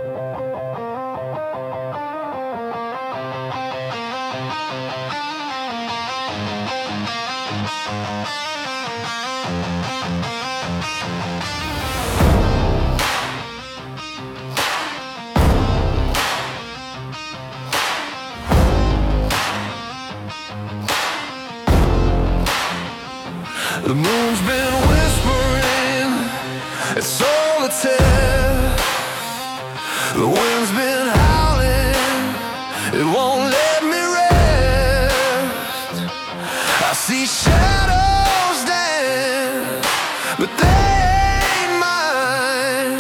The moon's been whispering, it's solitaire. The wind's been howling, it won't let me rest. I see shadows dance, but they ain't mine.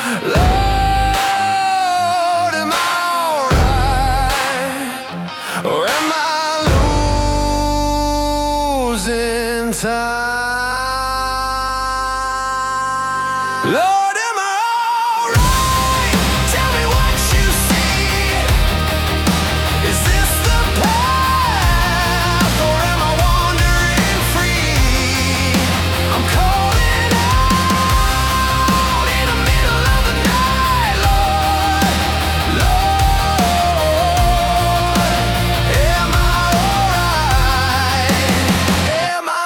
Lord, am I alright? Or am I losing time? Lord, am I alright? Tell me what you see. Is this the path, or am I wandering free? I'm calling out in the middle of the night, Lord, Lord, am I alright? Am I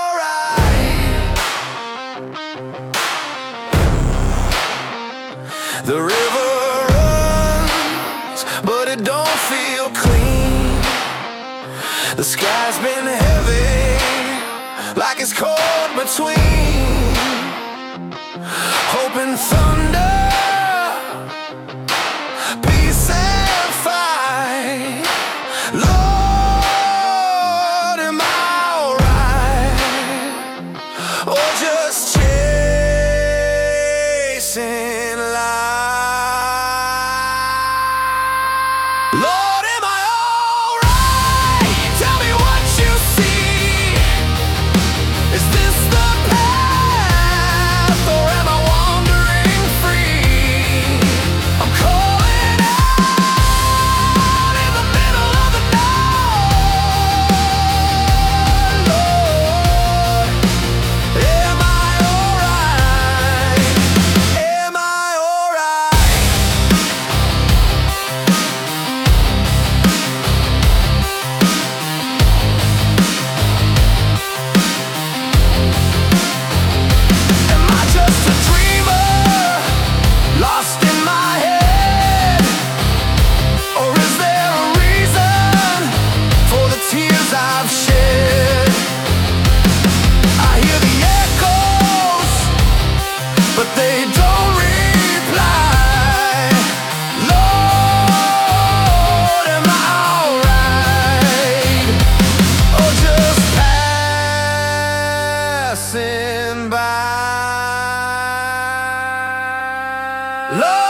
alright? The river runs, but it don't feel clean. The sky's been heavy, like it's caught between hope and thunder, peace and fight. Lord, am I alright? Or just chasing life? Lord, am I alright? Tell me what you see. Is this the path, or am I wandering free? I'm calling out in the middle of the night, Lord, am I alright? Am I alright? Am I just a dreamer, lost in my head? Or is there a reason for the tears I've shed? I hear the echoes, but they don't reply. Lord, am I alright? Or just passing by? Lord,